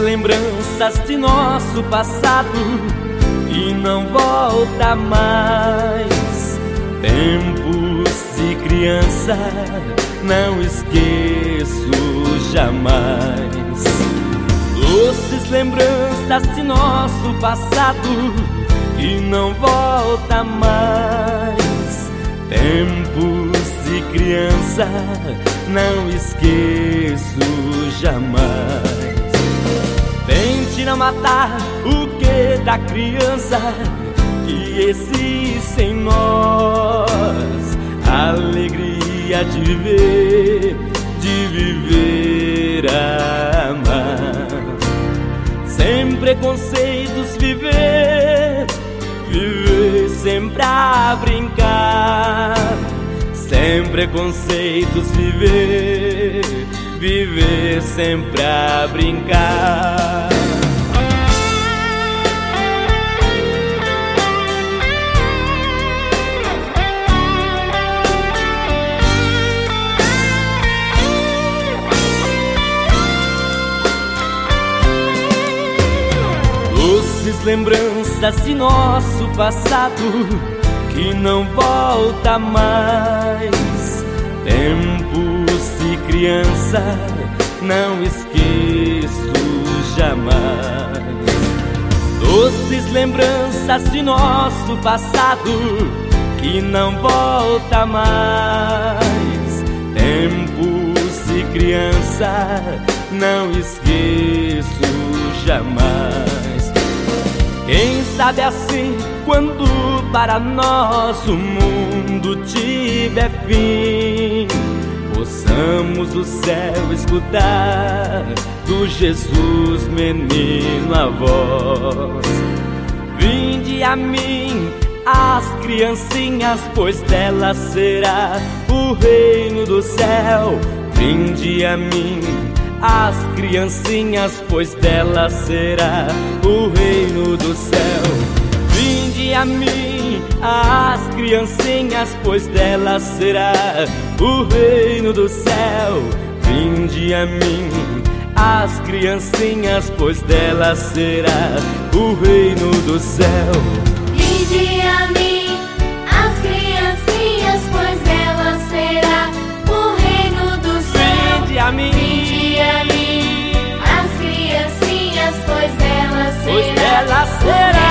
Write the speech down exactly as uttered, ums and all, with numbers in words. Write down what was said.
lembranças de nosso passado e não volta mais. Tempos de criança não esqueço jamais. Doces lembranças de nosso passado e não volta mais. Tempos de criança não esqueço jamais. Tente não matar o que da criança que existe em nós. A alegria de viver, de viver, amar. Sem preconceitos viver, viver sempre a brincar. Sem preconceitos viver, viver sempre a brincar. Doces lembranças de nosso passado que não volta mais. Tempos de criança não esqueço jamais. Doces lembranças de nosso passado que não volta mais. Tempos de criança não esqueço jamais. Quem sabe assim, quando para nós o mundo tiver fim, possamos o céu escutar do Jesus menino a voz. Vinde a mim as criancinhas, pois delas será o reino do céu. Vinde a mim as criancinhas, pois delas será o reino do céu. Vinde a mim as criancinhas, pois delas será o reino do céu. Vinde a mim as criancinhas, pois delas será o reino do céu. Vinde a mim as criancinhas, pois delas será o reino do céu. Vinde a mim, Vinde a mim as criancinhas, pois delas pois será delas o será